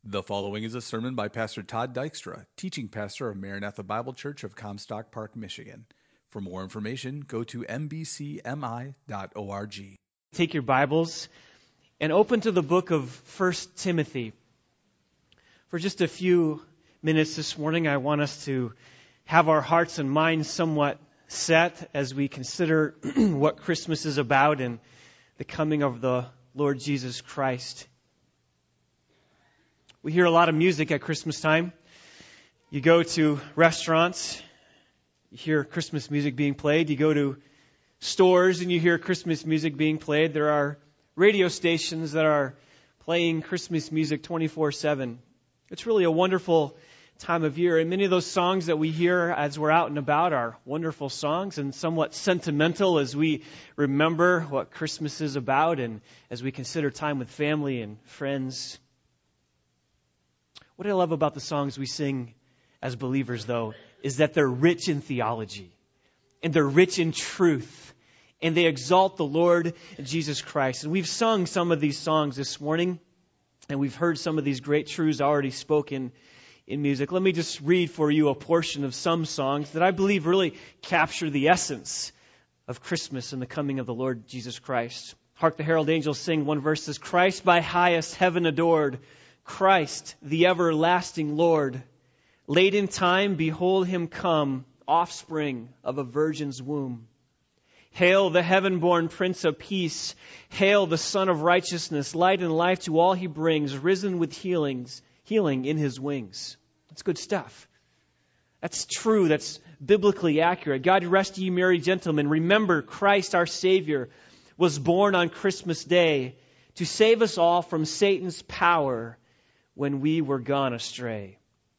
The following is a sermon by Pastor Todd Dykstra, teaching pastor of Maranatha Bible Church of Comstock Park, Michigan. For more information, go to mbcmi.org. Take your Bibles and open to the book of 1 Timothy. For just a few minutes this morning, I want us to have our hearts and minds somewhat set as we consider what Christmas is about and the coming of the Lord Jesus Christ. We hear a lot of music at Christmas time. You go to restaurants, you hear Christmas music being played. You go to stores and you hear Christmas music being played. There are radio stations that are playing Christmas music 24/7. It's really a wonderful time of year. And many of those songs that we hear as we're out and about are wonderful songs and somewhat sentimental as we remember what Christmas is about and as we consider time with family and friends. What I love about the songs we sing as believers, though, is that they're rich in theology and they're rich in truth and they exalt the Lord Jesus Christ. And we've sung some of these songs this morning and we've heard some of these great truths already spoken in music. Let me just read for you a portion of some songs that I believe really capture the essence of Christmas and the coming of the Lord Jesus Christ. Hark the herald angels sing. One verse says, Christ by highest heaven adored, Christ, the everlasting Lord. Late in time, behold him come, offspring of a virgin's womb. Hail the heaven-born Prince of Peace. Hail the Son of Righteousness. Light and life to all he brings, risen with healing in his wings. That's good stuff. That's true. That's biblically accurate. God rest ye merry gentlemen. Remember, Christ our Savior was born on Christmas Day to save us all from Satan's power when we were gone astray.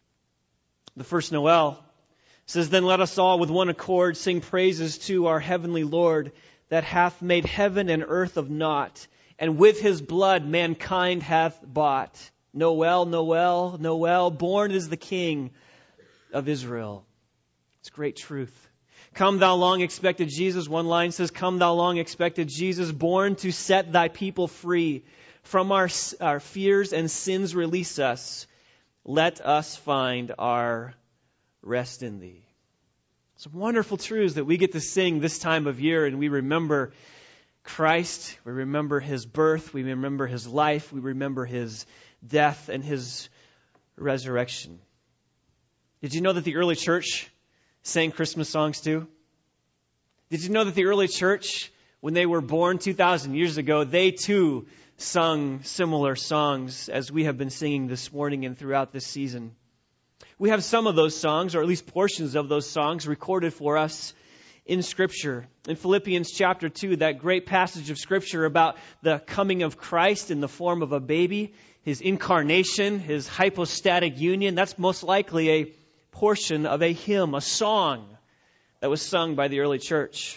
The first Noel says, Then let us all with one accord sing praises to our heavenly Lord that hath made heaven and earth of naught, and with his blood mankind hath bought. Noel, Noel, Noel, born is the King of Israel. It's great truth. Come thou long expected Jesus. One line says, Come thou long expected Jesus, born to set thy people free. From our fears and sins release us. Let us find our rest in thee. Some wonderful truths that we get to sing this time of year, and we remember Christ, we remember his birth, we remember his life, we remember his death and his resurrection. Did you know that the early church sang Christmas songs too? Did you know that the early church, when they were born 2,000 years ago, they too sung similar songs as we have been singing this morning and throughout this season? We have some of those songs, or at least portions of those songs, recorded for us in Scripture. In Philippians chapter 2, that great passage of Scripture about the coming of Christ in the form of a baby, his incarnation, his hypostatic union, that's most likely a portion of a hymn, a song that was sung by the early church.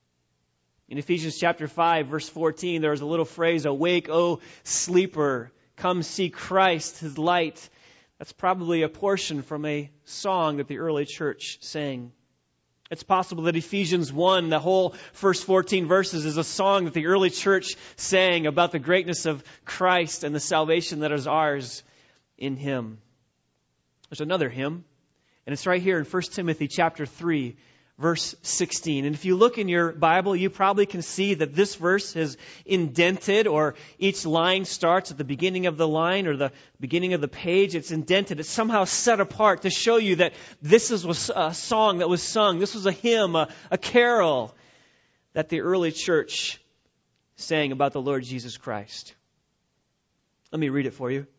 In Ephesians chapter 5, verse 14, there's a little phrase, Awake, O sleeper, come see Christ, his light. That's probably a portion from a song that the early church sang. It's possible that Ephesians 1, the whole first 14 verses, is a song that the early church sang about the greatness of Christ and the salvation that is ours in him. There's another hymn, and it's right here in 1 Timothy chapter 3, verse 16. And if you look in your Bible, you probably can see that this verse is indented, or each line starts at the beginning of the line or the beginning of the page. It's indented. It's somehow set apart to show you that this was a song that was sung. This was a hymn, a carol that the early church sang about the Lord Jesus Christ. Let me read it for you.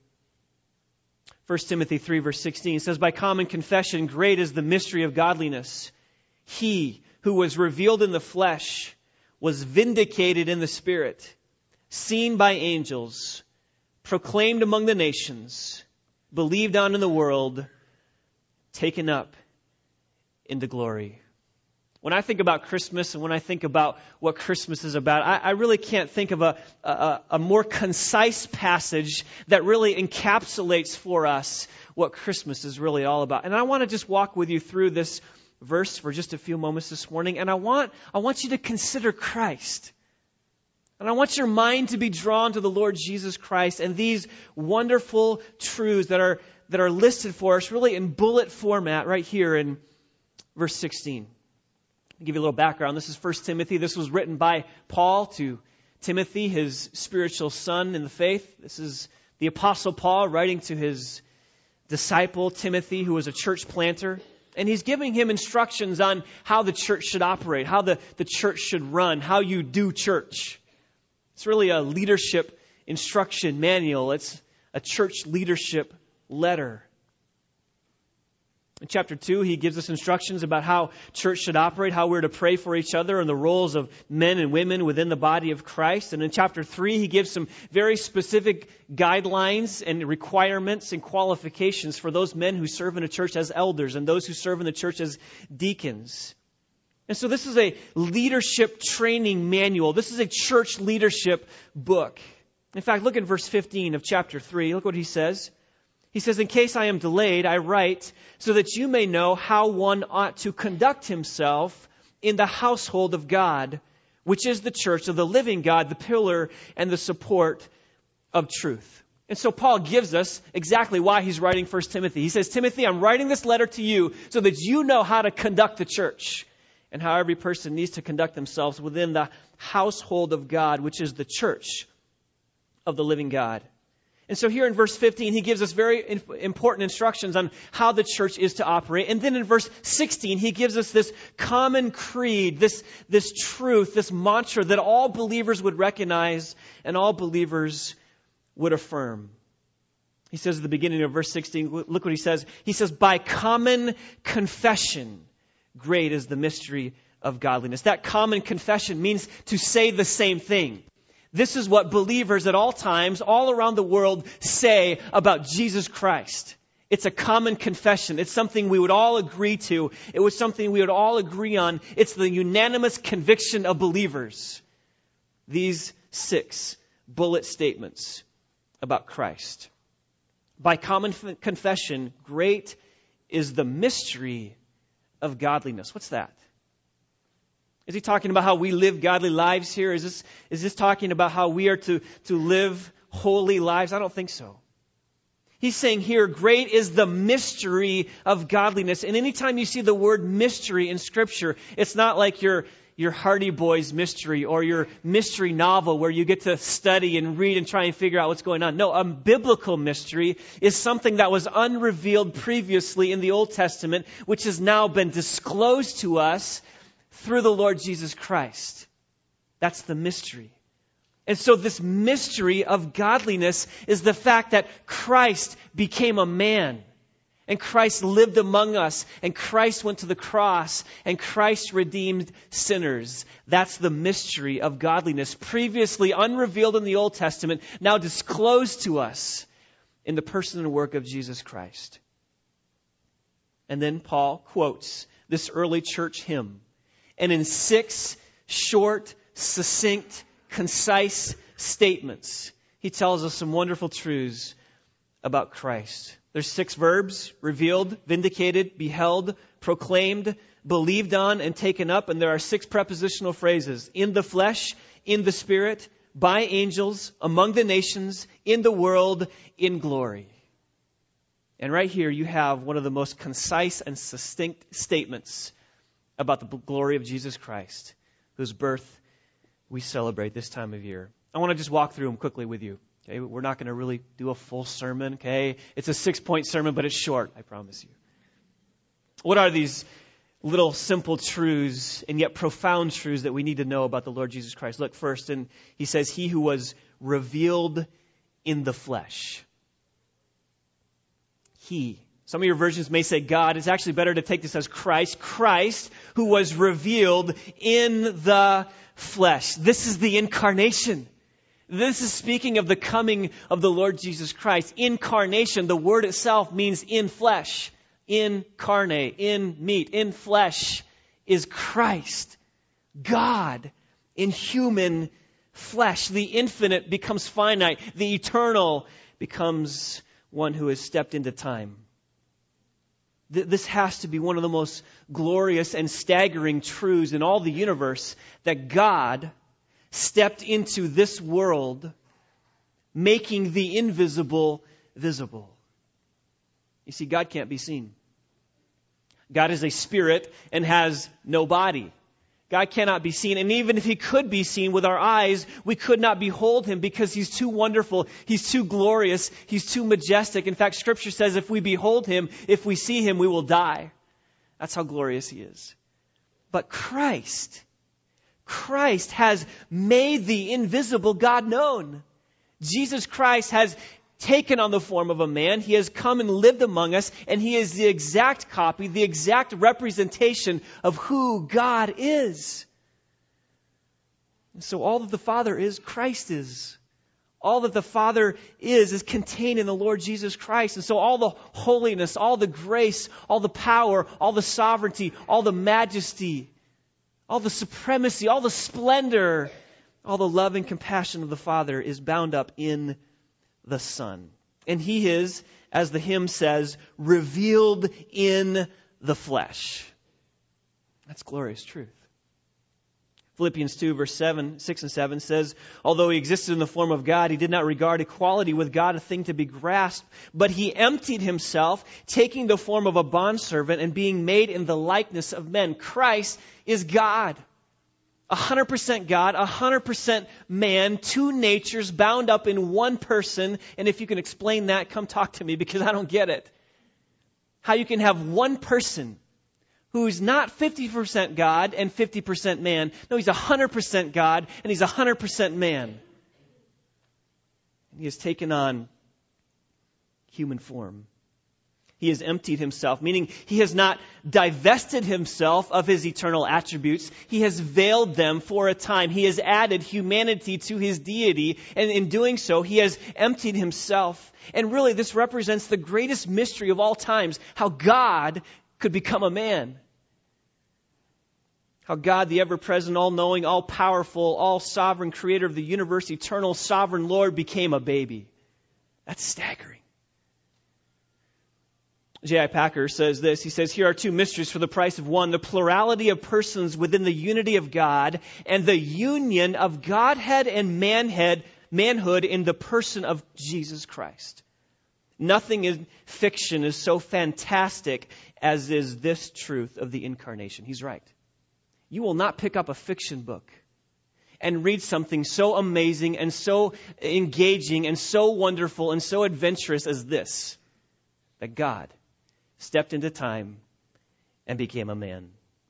1 Timothy 3, verse 16 says, By common confession, great is the mystery of godliness. He who was revealed in the flesh was vindicated in the Spirit, seen by angels, proclaimed among the nations, believed on in the world, taken up into glory. When I think about Christmas and when I think about what Christmas is about, I really can't think of a more concise passage that really encapsulates for us what Christmas is really all about. And I want to just walk with you through this verse for just a few moments this morning, and I want you to consider Christ. And I want your mind to be drawn to the Lord Jesus Christ and these wonderful truths that are listed for us really in bullet format right here in verse 16. I'll give you a little background. This is 1 Timothy. This was written by Paul to Timothy, his spiritual son in the faith. This is the Apostle Paul writing to his disciple Timothy, who was a church planter. And he's giving him instructions on how the church should operate, how the church should run, how you do church. It's really a leadership instruction manual. It's a church leadership letter. In chapter 2, he gives us instructions about how church should operate, how we're to pray for each other, and the roles of men and women within the body of Christ. And in chapter 3, he gives some very specific guidelines and requirements and qualifications for those men who serve in a church as elders and those who serve in the church as deacons. And so this is a leadership training manual. This is a church leadership book. In fact, look at verse 15 of chapter 3. Look what he says. He says, in case I am delayed, I write so that you may know how one ought to conduct himself in the household of God, which is the church of the living God, the pillar and the support of truth. And so Paul gives us exactly why he's writing 1 Timothy. He says, Timothy, I'm writing this letter to you so that you know how to conduct the church and how every person needs to conduct themselves within the household of God, which is the church of the living God. And so here in verse 15, he gives us very important instructions on how the church is to operate. And then in verse 16, he gives us this common creed, this truth, this mantra that all believers would recognize and all believers would affirm. He says at the beginning of verse 16, look what he says. He says, by common confession, great is the mystery of godliness. That common confession means to say the same thing. This is what believers at all times, all around the world, say about Jesus Christ. It's a common confession. It's something we would all agree to. It was something we would all agree on. It's the unanimous conviction of believers. These 6 bullet statements about Christ. By common confession, great is the mystery of godliness. What's that? Is he talking about how we live godly lives here? Is this talking about how we are to live holy lives? I don't think so. He's saying here, great is the mystery of godliness. And anytime you see the word mystery in Scripture, it's not like your Hardy Boys mystery or your mystery novel where you get to study and read and try and figure out what's going on. No, a biblical mystery is something that was unrevealed previously in the Old Testament, which has now been disclosed to us through the Lord Jesus Christ. That's the mystery. And so this mystery of godliness is the fact that Christ became a man. And Christ lived among us. And Christ went to the cross. And Christ redeemed sinners. That's the mystery of godliness. Previously unrevealed in the Old Testament. Now disclosed to us in the person and work of Jesus Christ. And then Paul quotes this early church hymn. And in 6 short, succinct, concise statements, he tells us some wonderful truths about Christ. There's 6 verbs: revealed, vindicated, beheld, proclaimed, believed on, and taken up. And there are 6 prepositional phrases: in the flesh, in the spirit, by angels, among the nations, in the world, in glory. And right here you have one of the most concise and succinct statements about the glory of Jesus Christ, whose birth we celebrate this time of year. I want to just walk through them quickly with you. Okay, we're not going to really do a full sermon. Okay, it's a 6-point sermon, but it's short, I promise you. What are these little simple truths and yet profound truths that we need to know about the Lord Jesus Christ? Look first, and he says, he who was revealed in the flesh. He. Some of your versions may say God. It's actually better to take this as Christ. Christ, who was revealed in the flesh. This is the incarnation. This is speaking of the coming of the Lord Jesus Christ. Incarnation, the word itself means in flesh. In carne, in meat, in flesh is Christ. God in human flesh. The infinite becomes finite. The eternal becomes one who has stepped into time. This has to be one of the most glorious and staggering truths in all the universe, that God stepped into this world, making the invisible visible. You see, God can't be seen. God is a spirit and has no body. God cannot be seen. And even if he could be seen with our eyes, we could not behold him because he's too wonderful. He's too glorious. He's too majestic. In fact, Scripture says if we behold him, if we see him, we will die. That's how glorious he is. But Christ has made the invisible God known. Jesus Christ has taken on the form of a man. He has come and lived among us, and he is the exact copy, the exact representation of who God is. And so all that the Father is, Christ is. All that the Father is contained in the Lord Jesus Christ. And so all the holiness, all the grace, all the power, all the sovereignty, all the majesty, all the supremacy, all the splendor, all the love and compassion of the Father is bound up in the Son. And he is, as the hymn says, revealed in the flesh. That's glorious truth. Philippians 2, verse 6 and 7 says, although he existed in the form of God, he did not regard equality with God a thing to be grasped, but he emptied himself, taking the form of a bondservant and being made in the likeness of men. Christ is God. 100% God, 100% man, two natures bound up in one person. And if you can explain that, come talk to me because I don't get it. How you can have one person who's not 50% God and 50% man. No, he's 100% God and he's 100% man. He has taken on human form. He has emptied himself, meaning he has not divested himself of his eternal attributes. He has veiled them for a time. He has added humanity to his deity, and in doing so, he has emptied himself. And really, this represents the greatest mystery of all times, how God could become a man. How God, the ever-present, all-knowing, all-powerful, all-sovereign creator of the universe, eternal, sovereign Lord, became a baby. That's staggering. J.I. Packer says this. He says, here are two mysteries for the price of one. The plurality of persons within the unity of God and the union of Godhead and manhood in the person of Jesus Christ. Nothing in fiction is so fantastic as is this truth of the incarnation. He's right. You will not pick up a fiction book and read something so amazing and so engaging and so wonderful and so adventurous as this, that God stepped into time and became a man.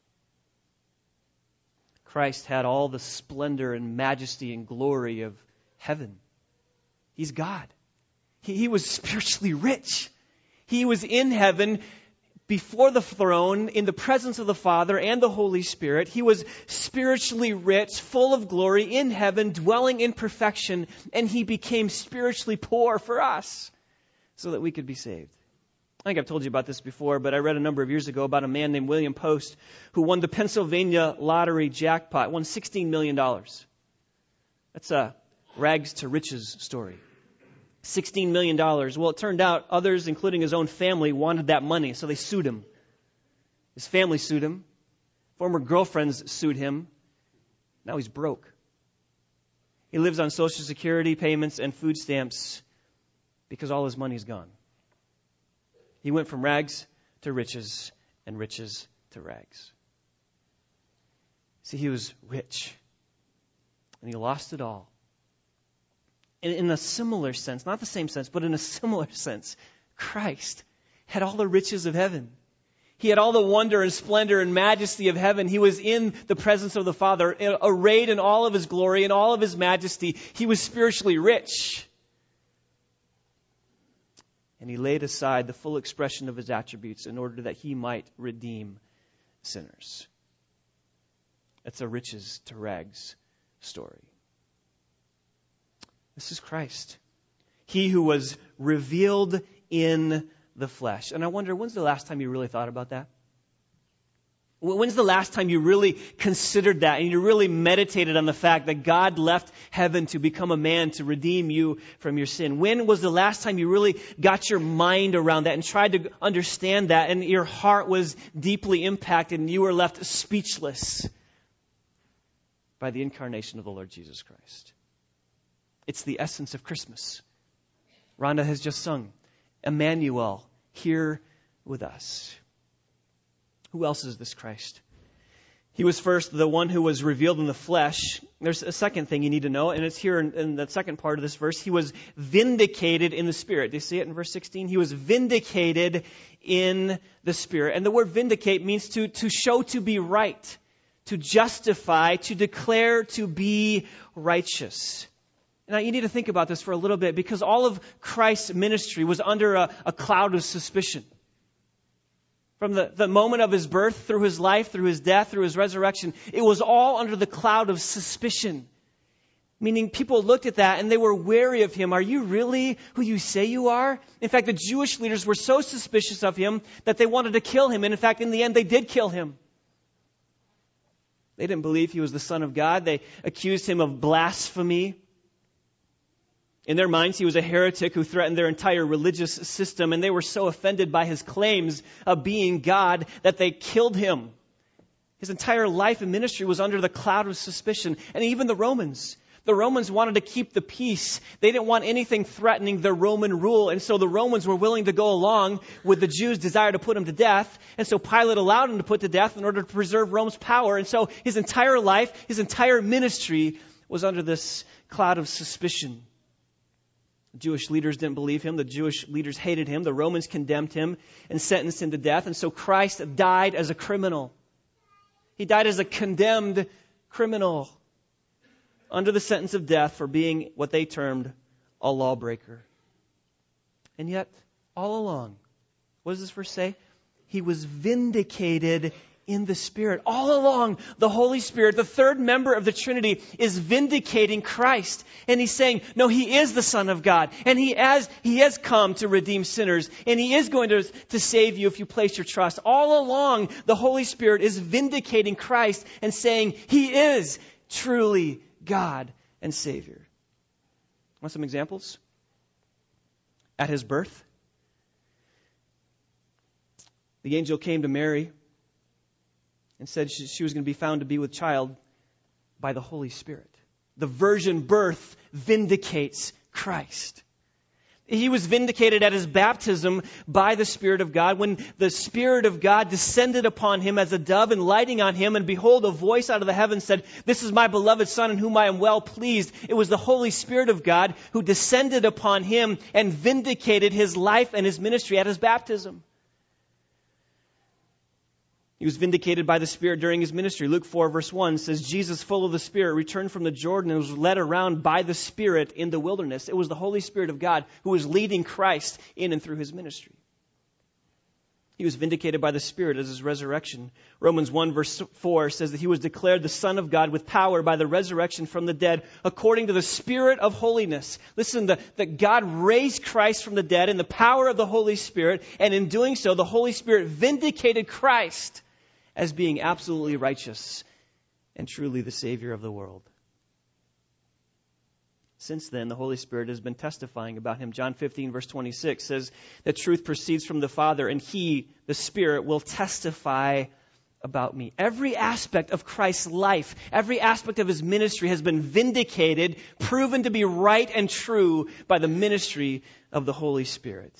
Christ had all the splendor and majesty and glory of heaven. He's God. He was spiritually rich. He was in heaven before the throne, in the presence of the Father and the Holy Spirit. He was spiritually rich, full of glory, in heaven, dwelling in perfection, and he became spiritually poor for us so that we could be saved. I think I've told you about this before, but I read a number of years ago about a man named William Post who won the Pennsylvania lottery jackpot, won $16 million. That's a rags to riches story. $16 million. Well, it turned out others, including his own family, wanted that money, so they sued him. His family sued him. Former girlfriends sued him. Now he's broke. He lives on Social Security payments and food stamps because all his money's gone. He went from rags to riches and riches to rags. See, he was rich and he lost it all. And in a similar sense, not the same sense, but in a similar sense, Christ had all the riches of heaven. He had all the wonder and splendor and majesty of heaven. He was in the presence of the Father, arrayed in all of his glory and all of his majesty. He was spiritually rich. And he laid aside the full expression of his attributes in order that he might redeem sinners. That's a riches to rags story. This is Christ. He who was revealed in the flesh. And I wonder, when's the last time you really thought about that? When's the last time you really considered that and you really meditated on the fact that God left heaven to become a man to redeem you from your sin? When was the last time you really got your mind around that and tried to understand that and your heart was deeply impacted and you were left speechless? by the incarnation of the Lord Jesus Christ. It's the essence of Christmas. Rhonda has just sung, Emmanuel, here with us. Who else is this Christ? He was first the one who was revealed in the flesh. There's a second thing you need to know, and it's here in the second part of this verse. He was vindicated in the Spirit. Do you see it in verse 16? He was vindicated in the Spirit. And the word vindicate means to show to be right, to justify, to declare to be righteous. Now, you need to think about this for a little bit, because all of Christ's ministry was under a cloud of suspicion. From the moment of his birth, through his life, through his death, through his resurrection, it was all under the cloud of suspicion. Meaning people looked at that and they were wary of him. Are you really who you say you are? In fact, the Jewish leaders were so suspicious of him that they wanted to kill him. And in fact, in the end, they did kill him. They didn't believe he was the Son of God. They accused him of blasphemy. In their minds, he was a heretic who threatened their entire religious system, and they were so offended by his claims of being God that they killed him. His entire life and ministry was under the cloud of suspicion. And even the Romans wanted to keep the peace. They didn't want anything threatening their Roman rule, and so the Romans were willing to go along with the Jews' desire to put him to death. And so Pilate allowed him to put to death in order to preserve Rome's power. And so his entire life, his entire ministry was under this cloud of suspicion. The Jewish leaders didn't believe him. The Jewish leaders hated him. The Romans condemned him and sentenced him to death. And so Christ died as a criminal. He died as a condemned criminal under the sentence of death for being what they termed a lawbreaker. And yet, all along, what does this verse say? He was vindicated in the Spirit. All along, the Holy Spirit, the third member of the Trinity, is vindicating Christ. And he's saying, no, he is the Son of God. And he has come to redeem sinners. And he is going to save you if you place your trust. All along, the Holy Spirit is vindicating Christ and saying, he is truly God and Savior. Want some examples? At his birth, the angel came to Mary and said she was going to be found to be with child by the Holy Spirit. The virgin birth vindicates Christ. He was vindicated at his baptism by the Spirit of God, when the Spirit of God descended upon him as a dove and lighting on him, and behold, a voice out of the heavens said, "This is my beloved Son in whom I am well pleased." It was the Holy Spirit of God who descended upon him and vindicated his life and his ministry at his baptism. He was vindicated by the Spirit during his ministry. Luke 4 verse 1 says, Jesus, full of the Spirit, returned from the Jordan and was led around by the Spirit in the wilderness. It was the Holy Spirit of God who was leading Christ in and through his ministry. He was vindicated by the Spirit as his resurrection. Romans 1 verse 4 says that he was declared the Son of God with power by the resurrection from the dead, according to the Spirit of holiness. Listen, that God raised Christ from the dead in the power of the Holy Spirit, and in doing so, the Holy Spirit vindicated Christ as being absolutely righteous and truly the Savior of the world. Since then, the Holy Spirit has been testifying about him. John 15, verse 26 says that truth proceeds from the Father, and he, the Spirit, will testify about me. Every aspect of Christ's life, every aspect of his ministry has been vindicated, proven to be right and true by the ministry of the Holy Spirit.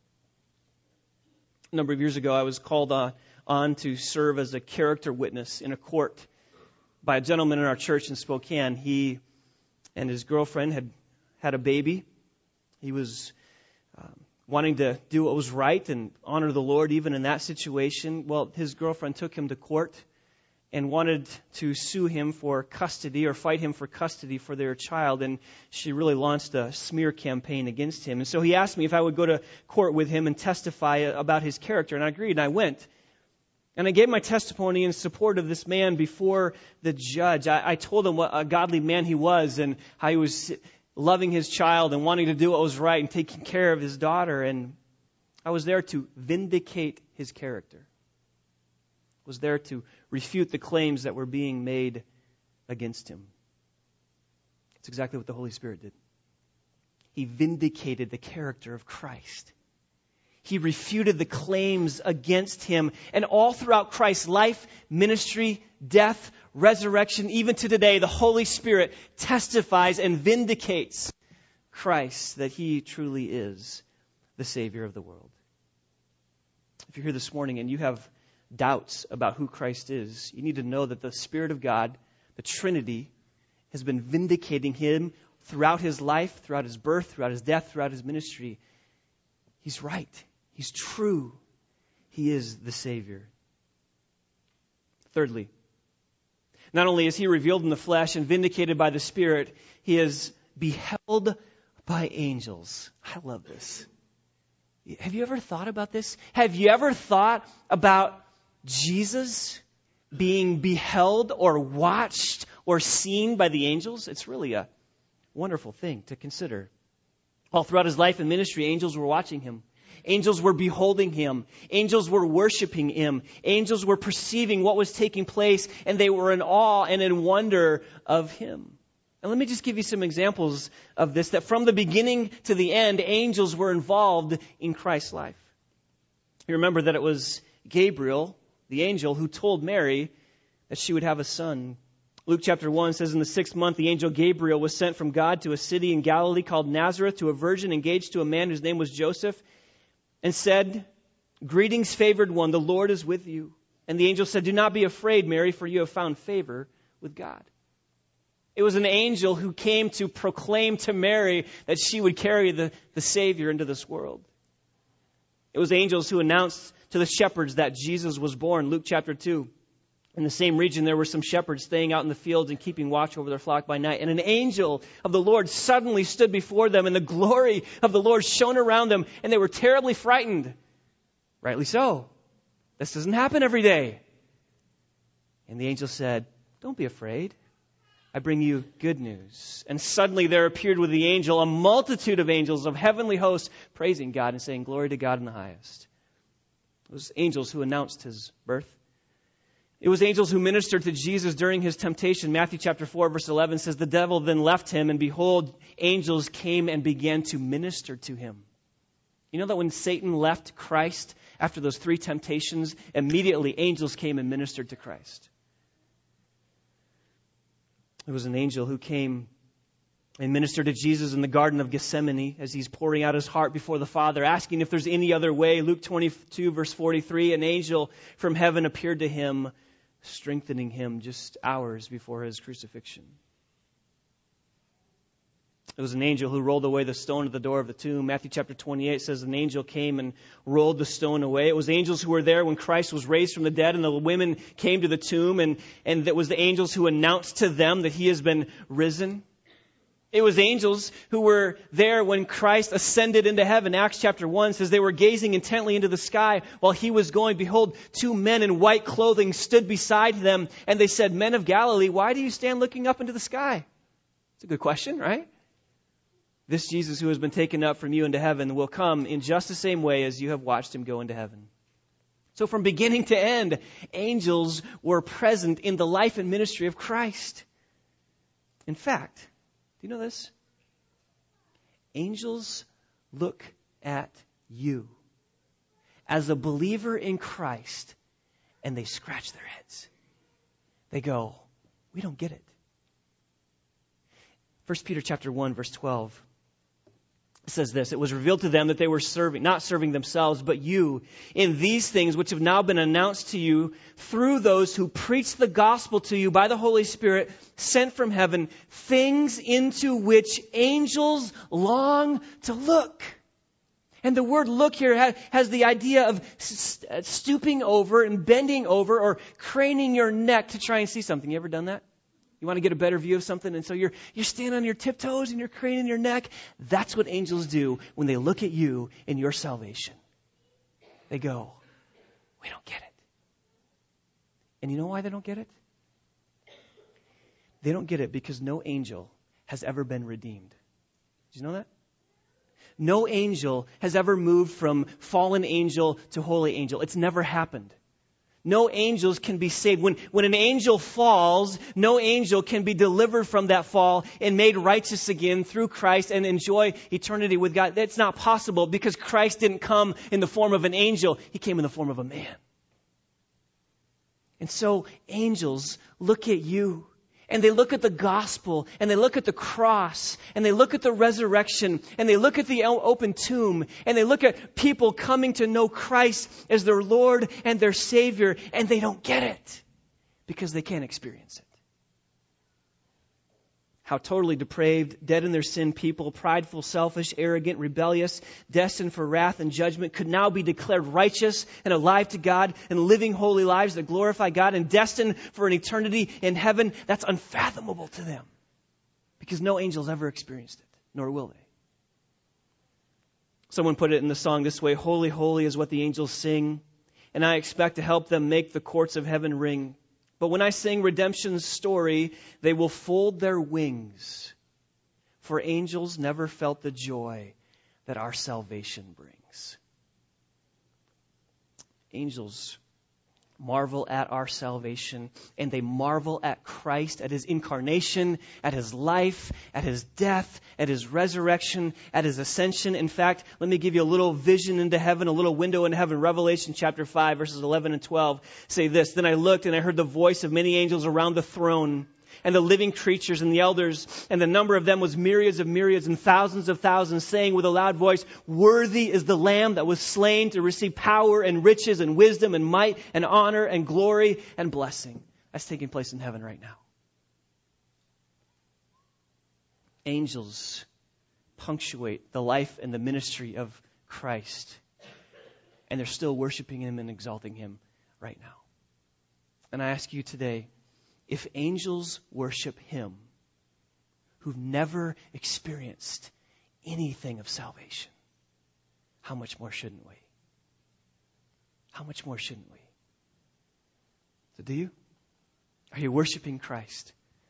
A number of years ago, I was called on to serve as a character witness in a court by a gentleman in our church in Spokane. He and his girlfriend had a baby. He was wanting to do what was right and honor the Lord even in that situation. Well, his girlfriend took him to court and wanted to sue him for custody or fight him for custody for their child. And she really launched a smear campaign against him. And so he asked me if I would go to court with him and testify about his character. And I agreed, and I went. And I gave my testimony in support of this man before the judge. I told him what a godly man he was and how he was loving his child and wanting to do what was right and taking care of his daughter. And I was there to vindicate his character. I was there to refute the claims that were being made against him. It's exactly what the Holy Spirit did. He vindicated the character of Christ. He refuted the claims against him. And all throughout Christ's life, ministry, death, resurrection, even to today, the Holy Spirit testifies and vindicates Christ, that He truly is the Savior of the world. If you're here this morning and you have doubts about who Christ is, you need to know that the Spirit of God, the Trinity, has been vindicating Him throughout His life, throughout His birth, throughout His death, throughout His ministry. He's right. He's true. He is the Savior. Thirdly, not only is He revealed in the flesh and vindicated by the Spirit, He is beheld by angels. I love this. Have you ever thought about this? Have you ever thought about Jesus being beheld or watched or seen by the angels? It's really a wonderful thing to consider. All throughout His life and ministry, angels were watching Him. Angels were beholding Him. Angels were worshiping Him. Angels were perceiving what was taking place, and they were in awe and in wonder of Him. And let me just give you some examples of this, that from the beginning to the end, angels were involved in Christ's life. You remember that it was Gabriel, the angel, who told Mary that she would have a son. Luke chapter 1 says, in the 6th month, the angel Gabriel was sent from God to a city in Galilee called Nazareth to a virgin engaged to a man whose name was Joseph, and said, "Greetings, favored one, the Lord is with you." And the angel said, "Do not be afraid, Mary, for you have found favor with God." It was an angel who came to proclaim to Mary that she would carry the Savior into this world. It was angels who announced to the shepherds that Jesus was born. Luke chapter 2. In the same region, there were some shepherds staying out in the fields and keeping watch over their flock by night. And an angel of the Lord suddenly stood before them, and the glory of the Lord shone around them, and they were terribly frightened. Rightly so. This doesn't happen every day. And the angel said, "Don't be afraid. I bring you good news." And suddenly there appeared with the angel a multitude of angels of heavenly hosts, praising God and saying, "Glory to God in the highest." It was angels who announced His birth. It was angels who ministered to Jesus during His temptation. Matthew chapter 4, verse 11 says, "The devil then left Him, and behold, angels came and began to minister to Him." You know that when Satan left Christ after those 3 temptations, immediately angels came and ministered to Christ. There was an angel who came and ministered to Jesus in the Garden of Gethsemane as He's pouring out His heart before the Father, asking if there's any other way. Luke 22, verse 43, an angel from heaven appeared to Him, strengthening Him just hours before His crucifixion. It was an angel who rolled away the stone at the door of the tomb. Matthew chapter 28 says an angel came and rolled the stone away. It was angels who were there when Christ was raised from the dead, and the women came to the tomb, and it was the angels who announced to them that He has been risen. It was angels who were there when Christ ascended into heaven. Acts chapter 1 says they were gazing intently into the sky while He was going. Behold, 2 men in white clothing stood beside them, and they said, "Men of Galilee, why do you stand looking up into the sky?" It's a good question, right? This Jesus who has been taken up from you into heaven will come in just the same way as you have watched Him go into heaven. So from beginning to end, angels were present in the life and ministry of Christ. In fact, do you know this? Angels look at you as a believer in Christ, and they scratch their heads. They go, "We don't get it." 1 Peter chapter 1, verse 12 says this, "It was revealed to them that they were not serving themselves, but you, in these things which have now been announced to you through those who preach the gospel to you by the Holy Spirit sent from heaven, things into which angels long to look." And the word "look" here has the idea of stooping over and bending over or craning your neck to try and see something. You ever done that? You want to get a better view of something, and so you're standing on your tiptoes and you're craning your neck. That's what angels do when they look at you in your salvation. They go, "We don't get it." And you know why they don't get it? They don't get it because no angel has ever been redeemed. Did you know that? No angel has ever moved from fallen angel to holy angel. It's never happened. No angels can be saved. When an angel falls, no angel can be delivered from that fall and made righteous again through Christ and enjoy eternity with God. That's not possible because Christ didn't come in the form of an angel. He came in the form of a man. And so angels look at you, and they look at the gospel, and they look at the cross, and they look at the resurrection, and they look at the open tomb, and they look at people coming to know Christ as their Lord and their Savior, and they don't get it because they can't experience it. How totally depraved, dead in their sin people, prideful, selfish, arrogant, rebellious, destined for wrath and judgment, could now be declared righteous and alive to God and living holy lives that glorify God and destined for an eternity in heaven. That's unfathomable to them because no angels ever experienced it, nor will they. Someone put it in the song this way: holy, holy is what the angels sing, and I expect to help them make the courts of heaven ring. But when I sing redemption's story, they will fold their wings, for angels never felt the joy that our salvation brings. Angels marvel at our salvation, and they marvel at Christ, at His incarnation, at His life, at His death, at His resurrection, at His ascension. In fact, let me give you a little vision into heaven, a little window into heaven. Revelation chapter 5, verses 11 and 12 say this: Then I looked, and I heard the voice of many angels around the throne, and the living creatures and the elders, and the number of them was myriads of myriads and thousands of thousands, saying with a loud voice, Worthy is the Lamb that was slain to receive power and riches and wisdom and might and honor and glory and blessing. That's taking place in heaven right now. Angels punctuate the life and the ministry of Christ, and they're still worshiping Him and exalting Him right now. And I ask you today, if angels worship Him who've never experienced anything of salvation, how much more shouldn't we? How much more shouldn't we? So do you? Are you worshiping Christ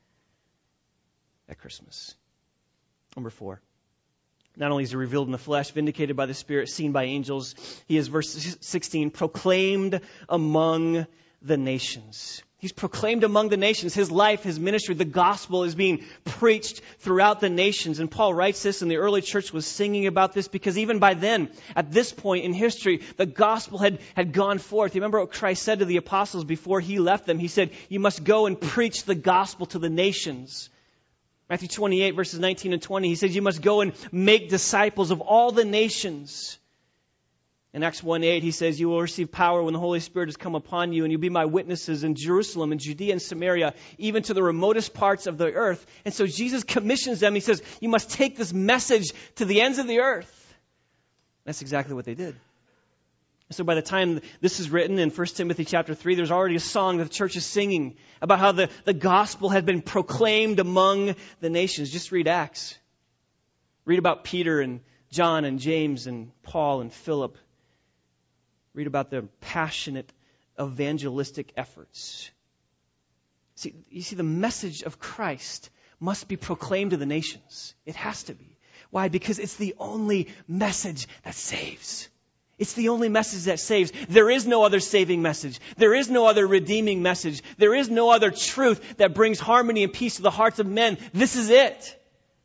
at Christmas? Number 4. Not only is He revealed in the flesh, vindicated by the Spirit, seen by angels, He is, verse 16, proclaimed among the nations. He's proclaimed among the nations. His life, His ministry, the gospel is being preached throughout the nations. And Paul writes this, and the early church was singing about this because even by then, at this point in history, the gospel had gone forth. You remember what Christ said to the apostles before He left them? He said, you must go and preach the gospel to the nations. Matthew 28, verses 19 and 20, He says, you must go and make disciples of all the nations. In Acts 1:8, He says, you will receive power when the Holy Spirit has come upon you, and you'll be my witnesses in Jerusalem and Judea and Samaria, even to the remotest parts of the earth. And so Jesus commissions them. He says, you must take this message to the ends of the earth. That's exactly what they did. So by the time this is written in 1 Timothy chapter 3, there's already a song that the church is singing about how the gospel had been proclaimed among the nations. Just read Acts. Read about Peter and John and James and Paul and Philip. Read about their passionate evangelistic efforts. You see, the message of Christ must be proclaimed to the nations. It has to be. Why? Because it's the only message that saves. It's the only message that saves. There is no other saving message. There is no other redeeming message. There is no other truth that brings harmony and peace to the hearts of men. This is it.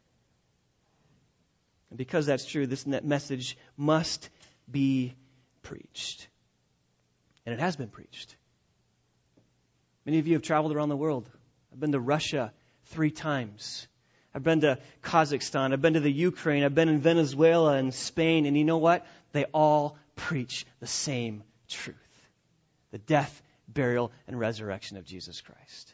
And because that's true, this message must be preached. And it has been preached. Many of you have traveled around the world. I've been to Russia 3 times. I've been to Kazakhstan. I've been to the Ukraine. I've been in Venezuela and Spain. And you know what? They all preach the same truth. The death, burial, and resurrection of Jesus Christ.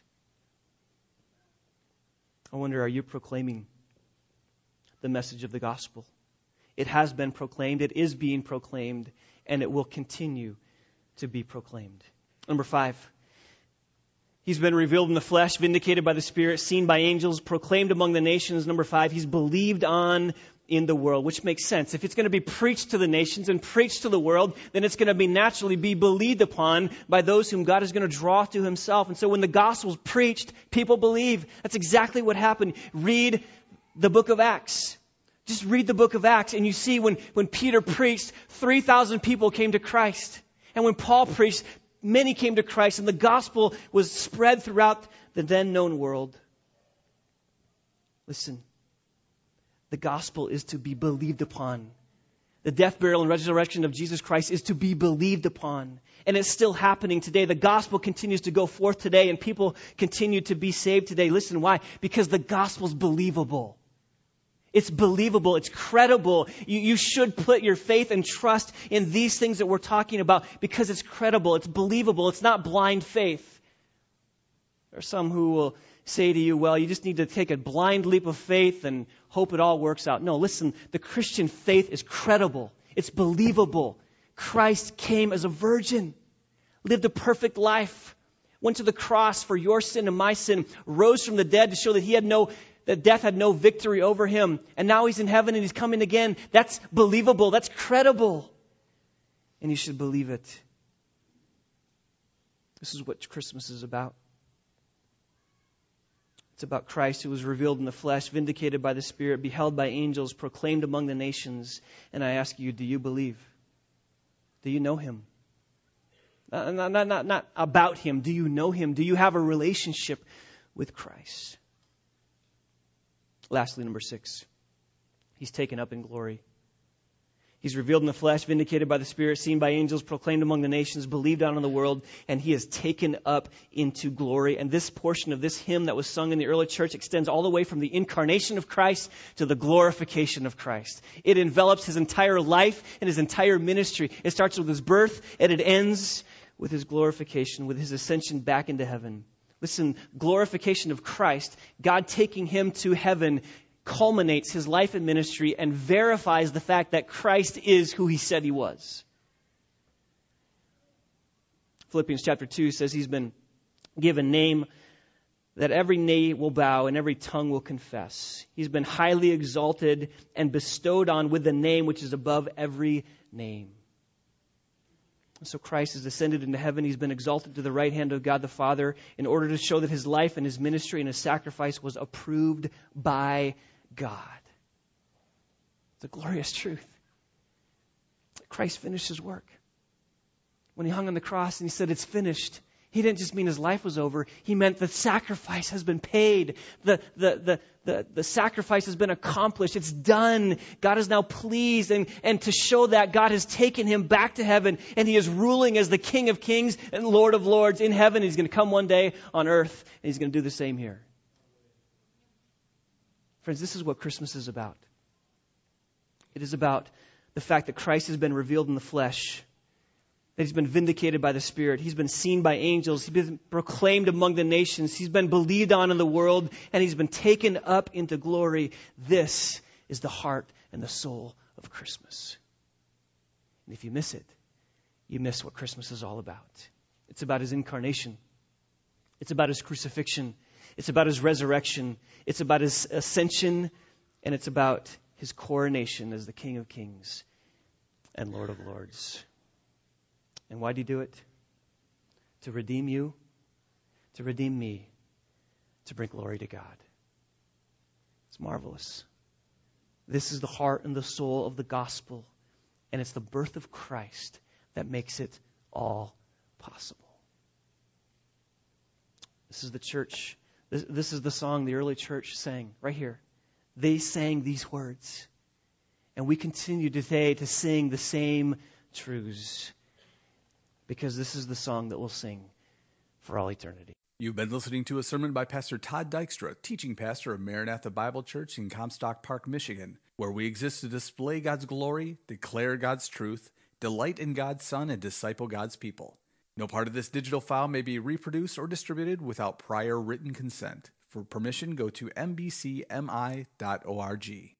I wonder, are you proclaiming the message of the gospel? It has been proclaimed. It is being proclaimed. And it will continue to be proclaimed. Number 5. He's been revealed in the flesh, vindicated by the Spirit, seen by angels, proclaimed among the nations. Number 5, He's believed on in the world, which makes sense. If it's going to be preached to the nations and preached to the world, then it's going to be naturally be believed upon by those whom God is going to draw to Himself. And so when the gospel is preached, people believe. That's exactly what happened. Read the book of Acts. Just read the book of Acts, and you see when Peter preached, 3,000 people came to Christ. And when Paul preached, many came to Christ, and the gospel was spread throughout the then known world. Listen, the gospel is to be believed upon The death, burial, and resurrection of Jesus Christ is to be believed upon. And it's still happening today. The gospel continues to go forth today, and people continue to be saved today. Listen, why? Because the gospel's believable. It's believable. It's credible. You should put your faith and trust in these things that we're talking about because it's credible. It's believable. It's not blind faith. There are some who will say to you, well, you just need to take a blind leap of faith and hope it all works out. No, listen, the Christian faith is credible. It's believable. Christ came as a virgin, lived a perfect life, went to the cross for your sin and my sin, rose from the dead to show that death had no victory over him. And now he's in heaven and he's coming again. That's believable. That's credible. And you should believe it. This is what Christmas is about. It's about Christ who was revealed in the flesh, vindicated by the Spirit, beheld by angels, proclaimed among the nations. And I ask you, do you believe? Do you know him? Not about him. Do you know him? Do you have a relationship with Christ? Lastly, number 6. He's taken up in glory. He's revealed in the flesh, vindicated by the Spirit, seen by angels, proclaimed among the nations, believed on in the world, and he is taken up into glory. And this portion of this hymn that was sung in the early church extends all the way from the incarnation of Christ to the glorification of Christ. It envelops his entire life and his entire ministry. It starts with his birth and it ends with his glorification, with his ascension back into heaven. Listen, glorification of Christ, God taking him to heaven, culminates his life and ministry and verifies the fact that Christ is who he said he was. Philippians chapter 2 says he's been given a name that every knee will bow and every tongue will confess. He's been highly exalted and bestowed on with the name which is above every name. So Christ has ascended into heaven. He's been exalted to the right hand of God the Father in order to show that his life and his ministry and his sacrifice was approved by God. It's a glorious truth. Christ finished his work. When he hung on the cross and he said, it's finished, he didn't just mean his life was over. He meant the sacrifice has been paid. The sacrifice has been accomplished. It's done. God is now pleased. And to show that, God has taken him back to heaven. And he is ruling as the King of Kings and Lord of Lords in heaven. He's going to come one day on earth. And he's going to do the same here. Friends, this is what Christmas is about. It is about the fact that Christ has been revealed in the flesh, that he's been vindicated by the Spirit, he's been seen by angels, he's been proclaimed among the nations, he's been believed on in the world, and he's been taken up into glory. This is the heart and the soul of Christmas. And if you miss it, you miss what Christmas is all about. It's about his incarnation. It's about his crucifixion. It's about his resurrection. It's about his ascension. And it's about his coronation as the King of Kings and Lord of Lords. And why did he do it? To redeem you, to redeem me, to bring glory to God. It's marvelous. This is the heart and the soul of the gospel. And it's the birth of Christ that makes it all possible. This is the church. This is the song the early church sang right here. They sang these words. And we continue today to sing the same truths. Because this is the song that we'll sing for all eternity. You've been listening to a sermon by Pastor Todd Dykstra, teaching pastor of Maranatha Bible Church in Comstock Park, Michigan, where we exist to display God's glory, declare God's truth, delight in God's Son, and disciple God's people. No part of this digital file may be reproduced or distributed without prior written consent. For permission, go to mbcmi.org.